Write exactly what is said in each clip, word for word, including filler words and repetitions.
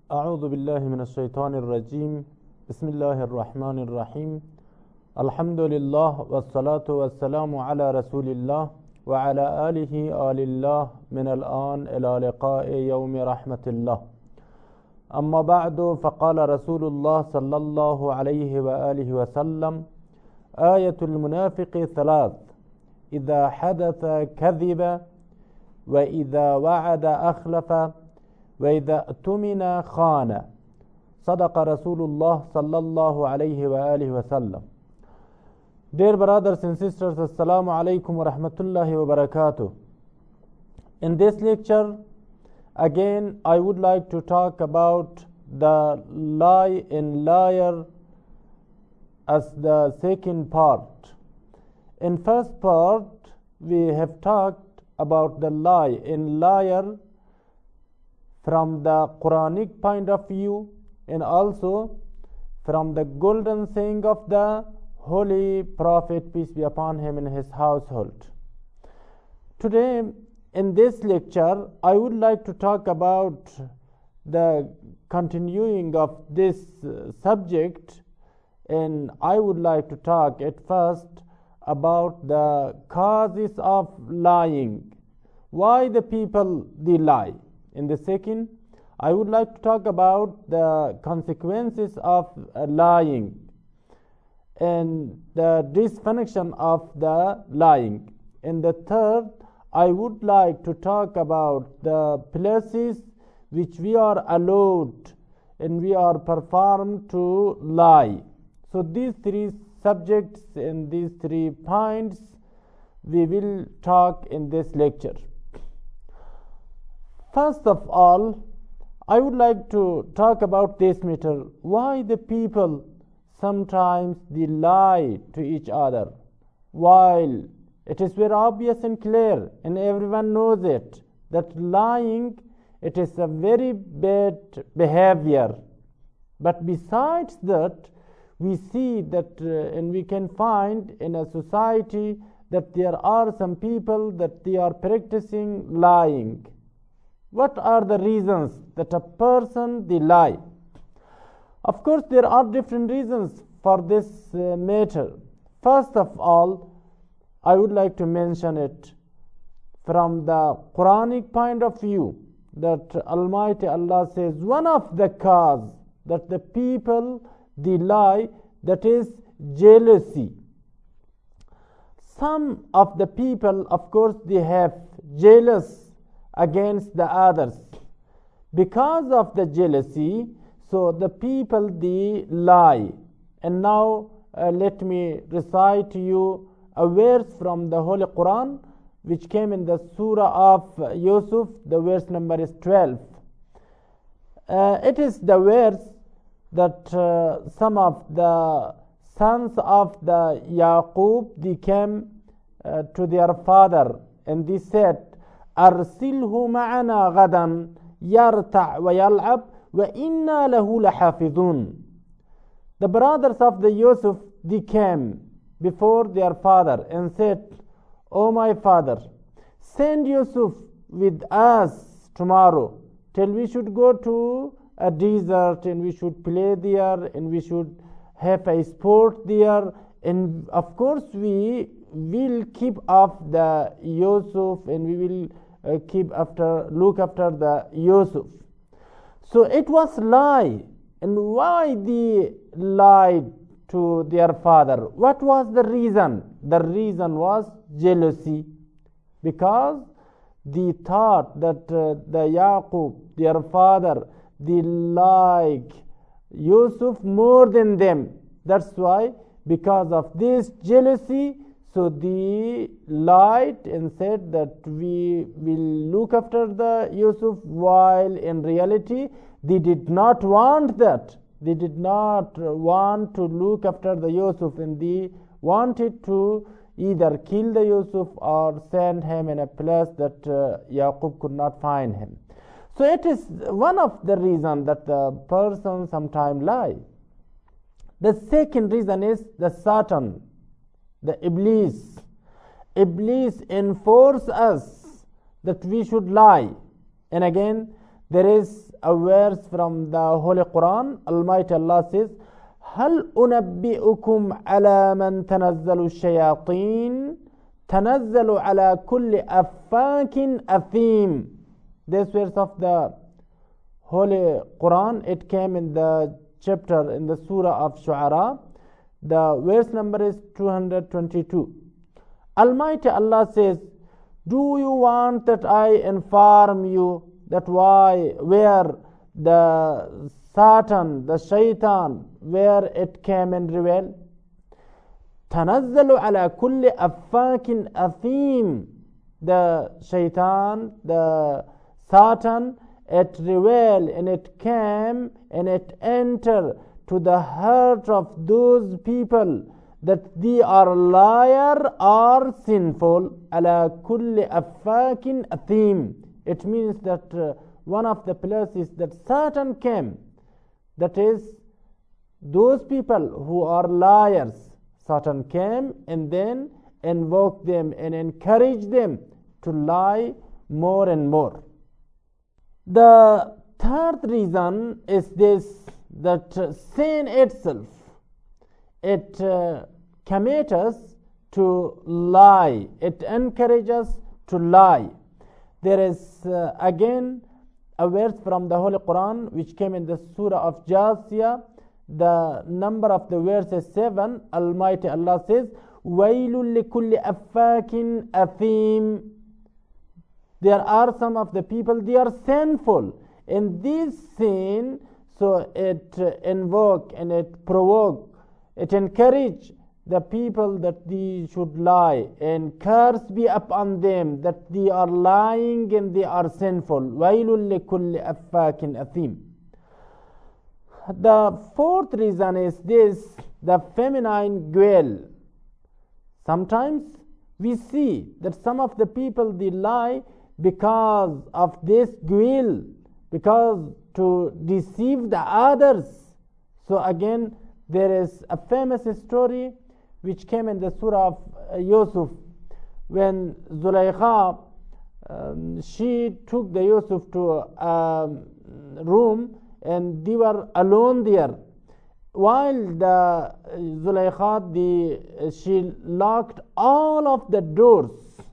أعوذ بالله من الشيطان الرجيم. بسم الله الرحمن الرحيم. الحمد لله والصلاة والسلام على رسول الله وعلى آله آل الله من الآن إلى لقاء يوم رحمة الله. أما بعد، فقال رسول الله صلى الله عليه وآله وسلم: آية المنافق ثلاث: إذا حدث كذب، وإذا وعد أخلف، وإذا اؤتمن خان. صدق رسول الله صلى الله عليه وآله وسلم. Dear brothers and sisters, Assalamu alaikum wa rahmatullahi wa barakatuh. In this lecture, again, I would like to talk about the lie in liar as the second part. In first part, we have talked about the lie in liar from the Quranic point of view, and also from the golden saying of the Holy Prophet, peace be upon him, in his household. Today, in this lecture, I would like to talk about the continuing of this uh, subject, and I would like to talk at first about the causes of lying. Why the people they lie? In the second, I would like to talk about the consequences of uh, lying and the dysfunction of the lying. In the third, I would like to talk about the places which we are allowed and we are performed to lie. So these three subjects and these three points we will talk in this lecture. First of all, I would like to talk about this matter: why the people sometimes they lie to each other, while it is very obvious and clear and everyone knows it that lying, it is a very bad behavior. But besides that, we see that uh, and we can find in a society that there are some people that they are practicing lying. What are the reasons that a person they lie? Of course, there are different reasons for this uh, matter. First of all, I would like to mention it from the Quranic point of view, that Almighty Allah says one of the cause that the people they lie, that is jealousy. Some of the people, of course, they have jealous against the others. Because of the jealousy, so the people they lie. And now uh, let me recite to you a verse from the Holy Quran which came in the Surah of Yusuf. The verse number is twelve. Uh, it is the verse that uh, some of the sons of the Yaqub they came uh, to their father and they said, أرسله معنا غدا يرتع ويلعب وإنا له لحافظون. The brothers of the Yusuf they came before their father and said, O my father, send Yusuf with us tomorrow till we should go to a desert and we should play there and we should have a sport there, and of course we will keep up the Yusuf and we will uh, keep after look after the Yusuf. So it was lie. And why they lied to their father? What was the reason? The reason was jealousy, because they thought that uh, the Yaqub, their father, they like Yusuf more than them. That's why, because of this jealousy, so they lied and said that we will look after the Yusuf, while in reality they did not want that. They did not want to look after the Yusuf, and they wanted to either kill the Yusuf or send him in a place that uh, Yaqub could not find him. So it is one of the reasons that the person sometimes lie. The second reason is the Satan, the Iblis. Iblis enforces us that we should lie. And again, there is a verse from the Holy Quran. Almighty Allah says, هل أنبئكم على من تنزل الشياطين تنزل على كل أفاك أثيم. This verse of the Holy Quran, it came in the chapter in the Surah of Shu'ara. The verse number is two hundred twenty-two. Almighty Allah says, do you want that I inform you that why, where the Satan, the Shaitan, where it came and revealed? تنزل على كل أفاك أثيم. The Shaitan, the Satan, it revealed and it came and it entered to the heart of those people that they are liar or sinful. على كل أفاك أثيم. It means that uh, one of the places that Satan came, that is those people who are liars, Satan came and then invoked them and encouraged them to lie more and more. The third reason is this, that uh, sin itself, it uh, commits us to lie. It encourages us to lie. There is uh, again a verse from the Holy Quran which came in the Surah of Jasiyah. The number of the verse is seven. Almighty Allah says, وَيْلٌ لِكُلِّ أَفَّاكٍ أَثِيمٍ. There are some of the people, they are sinful. In this sin, so it uh, invoke and it provoke, it encourage the people that they should lie, and curse be upon them that they are lying and they are sinful. وَيْلٌ لِكُلِّ أَفَّاكٍ أَثِيمٍ. The fourth reason is this, the feminine guile. Sometimes we see that some of the people, they lie because of this guile, because to deceive the others. So again, there is a famous story which came in the Surah of uh, Yusuf, when Zulaykha, um, she took the Yusuf to a um, room and they were alone there. While the uh, Zulaykha, the, uh, she locked all of the doors.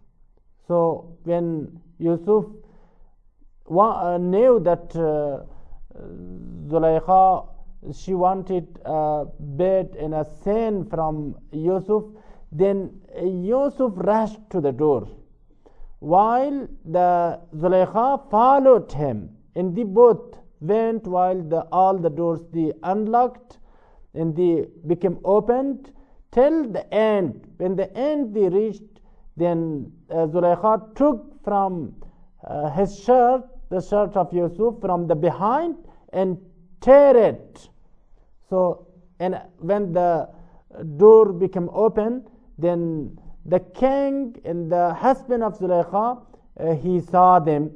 So when Yusuf wa- uh, knew that uh, Zulaykha, she wanted a bed and a sin from Yusuf, then Yusuf rushed to the door, while the Zulaykha followed him, and they both went while the, all the doors they unlocked and they became opened till the end. When the end they reached, then uh, Zulaykha took from uh, his shirt, the shirt of Yusuf, from the behind and tear it. So, and when the door became open, then the king and the husband of Zulaykha, uh, he saw them.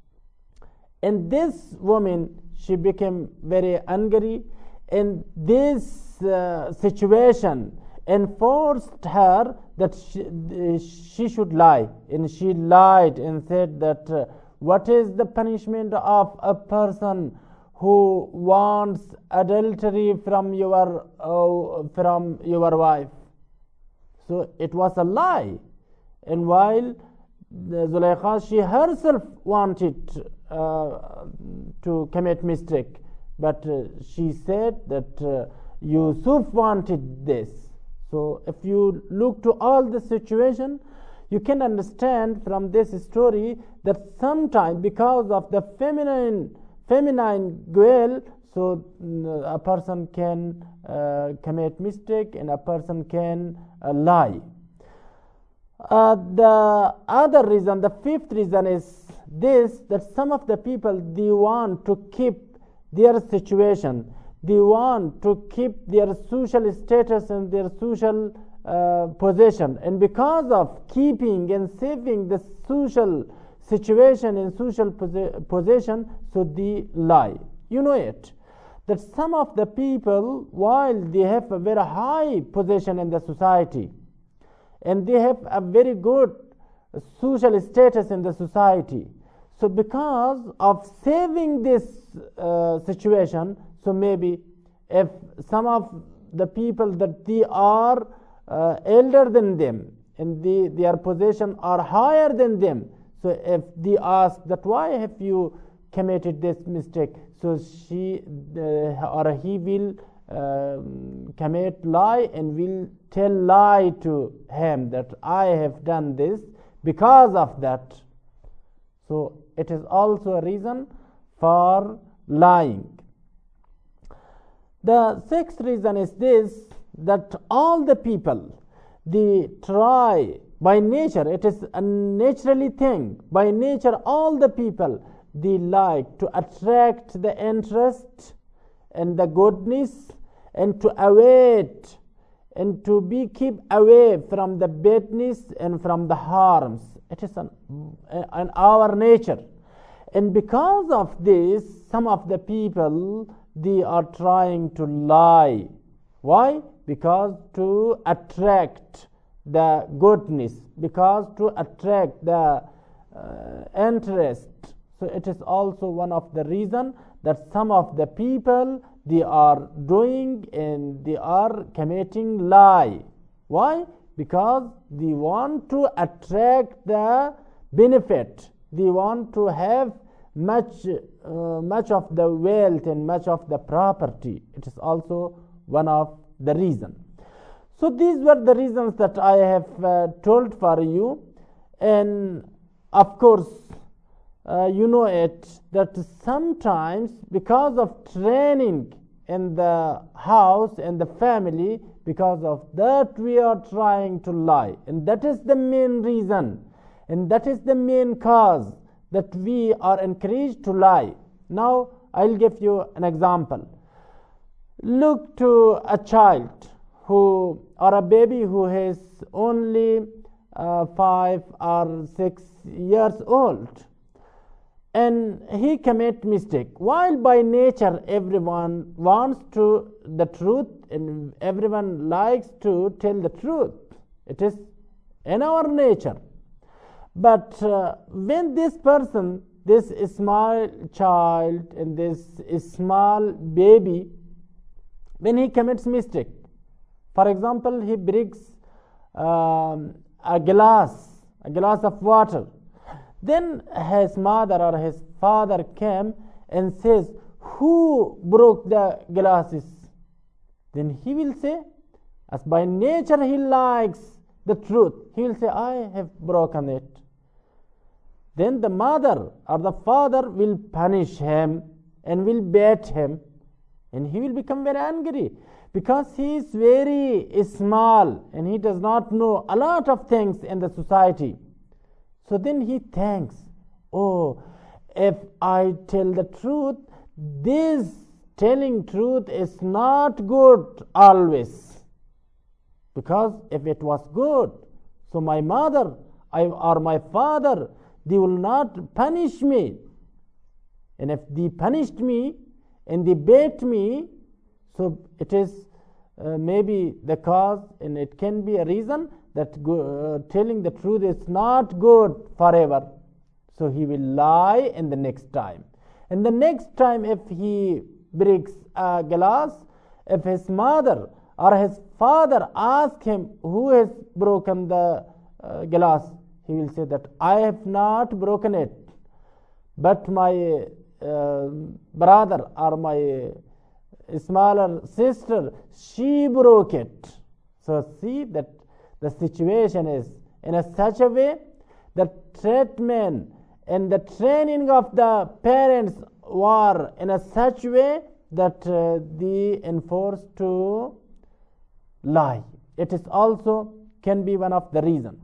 And this woman, she became very angry, and this uh, situation enforced her that she, uh, she should lie. And she lied and said that uh, what is the punishment of a person who wants adultery from your uh, from your wife? So it was a lie. And while the Zulaykha, she herself wanted uh, to commit mistake, but uh, she said that uh, Yusuf wanted this. So if you look to all the situation, you can understand from this story that sometimes because of the feminine feminine guile, so uh, a person can uh, commit mistake and a person can uh, lie. Uh, the other reason, the fifth reason is this, that some of the people, they want to keep their situation, they want to keep their social status and their social uh, position, and because of keeping and saving the social situation and social posi- position, so they lie. You know it, that some of the people, while they have a very high position in the society and they have a very good social status in the society, So because of saving this uh, situation, so maybe if some of the people that they are uh, elder than them and the, their position are higher than them, so if they ask that why have you committed this mistake, so she uh, or he will uh, commit lie and will tell lie to him that I have done this because of that. So it is also a reason for lying. The sixth reason is this, that all the people, they try by nature, it is a naturally thing, by nature all the people, they like to attract the interest and the goodness and to await and to be keep away from the badness and from the harms. It is an, an our nature. And because of this, some of the people, they are trying to lie. Why? Because to attract the goodness, because to attract the uh, interest. So it is also one of the reason that some of the people, they are doing and they are committing lie. Why? Because they want to attract the benefit. They want to have much uh, much of the wealth and much of the property. It is also one of the reason. So these were the reasons that I have uh, told for you. And of course, uh, you know it, that sometimes because of training in the house and the family, because of that we are trying to lie. And that is the main reason. And that is the main cause that we are encouraged to lie. Now, I'll give you an example. Look to a child who, or a baby who is only uh, five or six years old, and he commit mistake. While by nature everyone wants to the truth and everyone likes to tell the truth. It is in our nature. But uh, when this person, this small child and this small baby, when he commits mistake, for example, he breaks um, a glass, a glass of water, then his mother or his father came and says, who broke the glasses? Then he will say, as by nature he likes the truth, he will say, I have broken it. Then the mother or the father will punish him and will beat him, and he will become very angry because he is very small and he does not know a lot of things in the society. So then he thinks, oh, if I tell the truth, this telling truth is not good always, because if it was good, so my mother I, or my father, they will not punish me. And if they punished me and they beat me, so it is uh, maybe the cause, and it can be a reason that go, uh, telling the truth is not good forever. So he will lie in the next time. And the next time if he breaks a glass, if his mother or his father ask him who has broken the uh, glass, he will say that I have not broken it, but my uh, brother or my smaller sister, she broke it. So see that the situation is in a such a way that treatment and the training of the parents were in a such way that uh, they enforce to lie. It is also can be one of the reasons.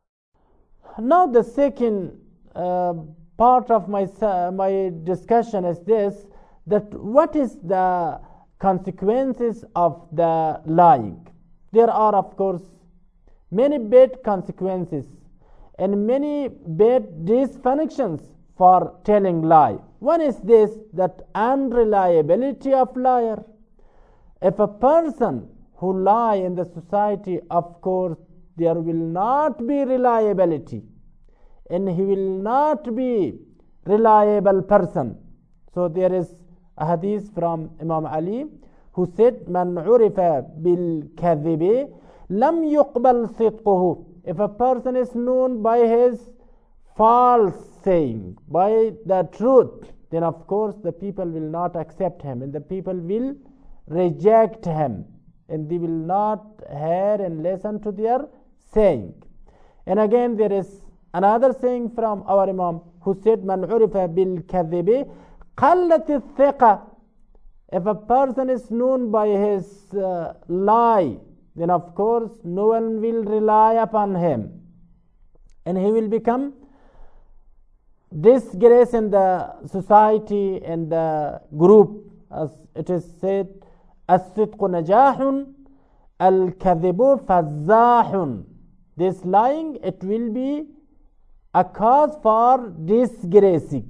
Now the second uh, part of my uh, my discussion is this, that what is the consequences of the lying. There are of course many bad consequences and many bad dysfunctions for telling lie. One is this, that unreliability of liar. If a person who lie in the society, of course there will not be reliability, and he will not be reliable person. So there is a hadith from Imam Ali who said, "Man urifa bil kadhibi lam yuqbal sidquhu." If a person is known by his false saying, by the truth, then of course the people will not accept him, and the people will reject him, and they will not hear and listen to their saying. And again there is another saying from our Imam who said, "Man urifa bil kadhibi qallat al-thiqa." If a person is known by his uh, lie, then of course no one will rely upon him, and he will become disgrace in the society and the group. As it is said, "As-sidqu najahun, al-kadhibu fazzahun." This lying, it will be a cause for disgracing.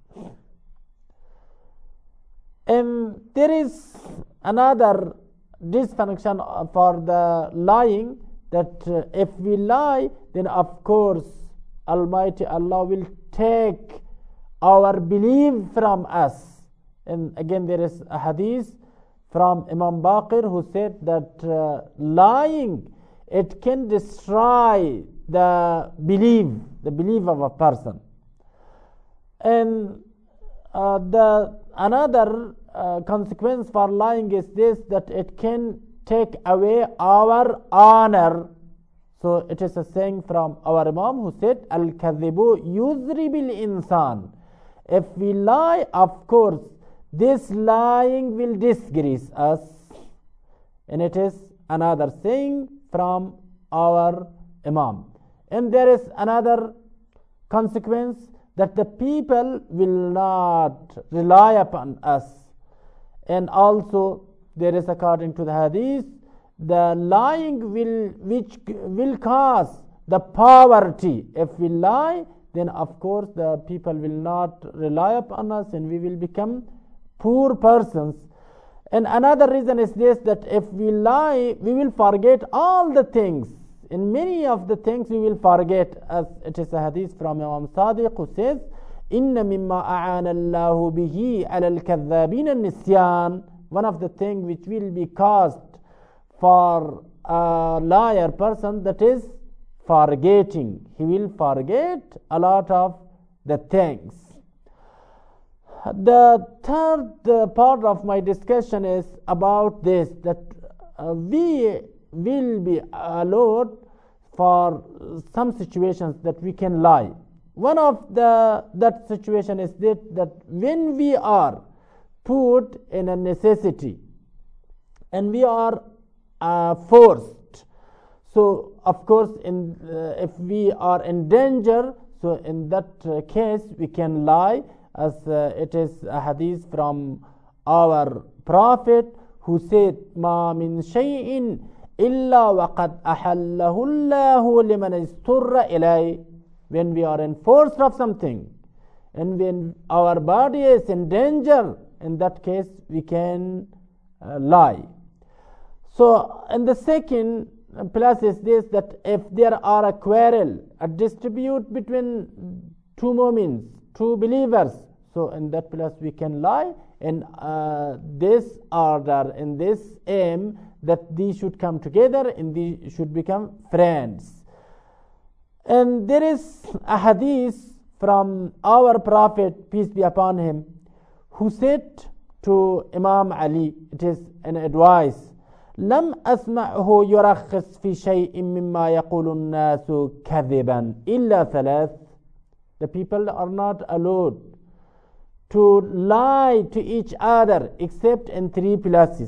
And there is another dysfunction for the lying, that uh, if we lie, then of course Almighty Allah will take our belief from us. And again there is a hadith from Imam Baqir who said that uh, lying, it can destroy the belief, the belief of a person. And uh, the another uh, consequence for lying is this, that it can take away our honor. So it is a saying from our Imam who said, "Al-kadhibu yuzri bil insan." If we lie, of course this lying will disgrace us. And it is another saying from our Imam. And there is another consequence, that the people will not rely upon us. And also there is, according to the hadith, the lying will which will cause the poverty. If we lie, then of course the people will not rely upon us, and we will become poor persons. And another reason is this, that if we lie, we will forget all the things. In many of the things we will forget, as it is a hadith from Imam Sadiq who says, "Inna mimma a'ana Allahu bihi ala al-kadhabin an-nisyan." One of the things which will be caused for a liar person, that is forgetting. He will forget a lot of the things. The third uh, part of my discussion is about this, that uh, we will be allowed for some situations that we can lie. One of the that situation is that, that when we are put in a necessity and we are uh, forced, so of course in uh, if we are in danger, so in that uh, case we can lie, as uh, it is a hadith from our Prophet who said, "Ma min shay'in illa waqad ahallahu Allahu liman isturra ilay." When we are enforced of something, and when our body is in danger, in that case we can uh, lie. So, and the second plus is this, that if there are a quarrel, a dispute between two mu'mins, two believers, so in that plus we can lie in uh, this order, in this aim, that these should come together and these should become friends. And there is a hadith from our Prophet, peace be upon him, who said to Imam Ali, it is an advice, "Lam asma'hu yurakhis fi shay'in mimma yaqulu an-nasu kadhiban illa thalath." The people are not allowed to lie to each other except in three places.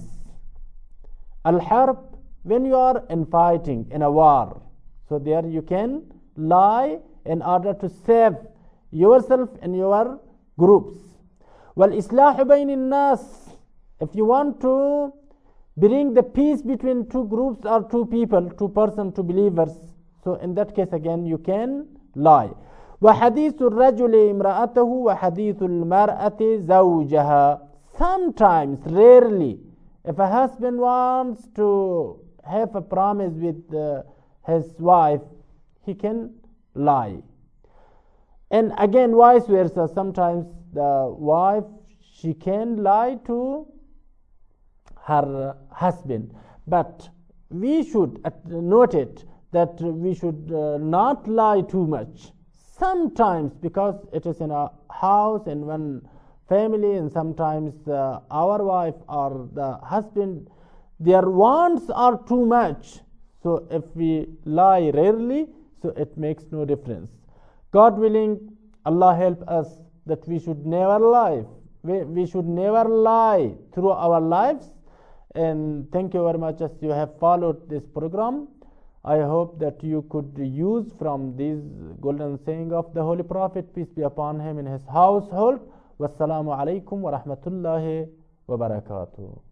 Al-harb, when you are in fighting, in a war, so there you can lie in order to save yourself and your groups. Wal islahu baynin nas, if you want to bring the peace between two groups or two people, two persons, two believers, so in that case again you can lie. Wa hadithul rajuli imra'atahu wa hadithul mar'ati zawjaha. Sometimes, rarely, if a husband wants to have a promise with uh, his wife, he can lie. And again, vice versa. Sometimes the wife, she can lie to her husband, but we should note it that we should uh, not lie too much. Sometimes, because it is in a house and one family, and sometimes uh, our wife or the husband, their wants are too much. So if we lie rarely, so it makes no difference. God willing, Allah help us that we should never lie. We, we should never lie through our lives. And thank you very much as you have followed this program. I hope that you could use from these golden saying of the Holy Prophet, peace be upon him, in his household. Wassalamu alaikum wa rahmatullahi wa barakatuh.